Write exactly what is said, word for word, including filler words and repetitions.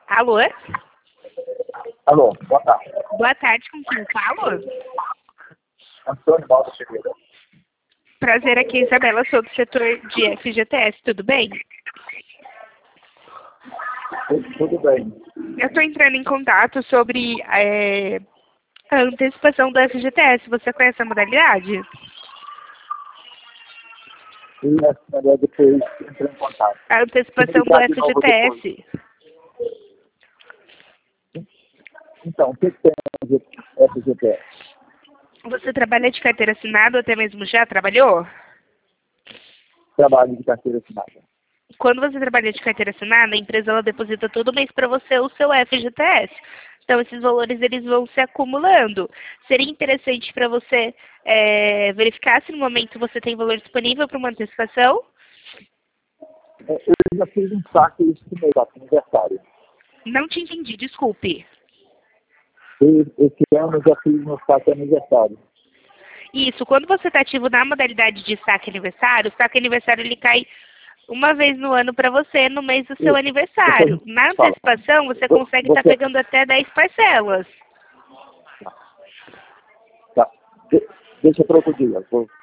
Alô? Alô, boa tarde. Boa tarde, com quem eu falo? Antônio Baldo Figueiredo. Prazer, aqui, Isabela, sou do setor de F G T S, tudo bem? Tudo, tudo bem. Eu estou entrando em contato sobre é, a antecipação do F G T S. Você conhece a modalidade? E na verdade depois entrei em contato. A antecipação do Ligar de F G novo T depois. S. Então, o que que tem de F G T S? Você trabalha de carteira assinada ou até mesmo já trabalhou? Trabalho de carteira assinada. Quando você trabalha de carteira assinada, a empresa ela deposita todo mês para você o seu F G T S. Então, esses valores eles vão se acumulando. Seria interessante para você é, verificar se no momento você tem valor disponível para uma antecipação? É, Eu já fiz um saque esse mês, tá, pro aniversário. Não te entendi, desculpe. E esse ano eu já fiz meu saque aniversário. Isso, quando você está ativo na modalidade de saque aniversário, o saque aniversário ele cai uma vez no ano para você, no mês do seu Isso. aniversário. Depois Na fala. antecipação, você Vo- consegue estar Você, pegando até dez parcelas. tá. De, deixa para outro dia. Vou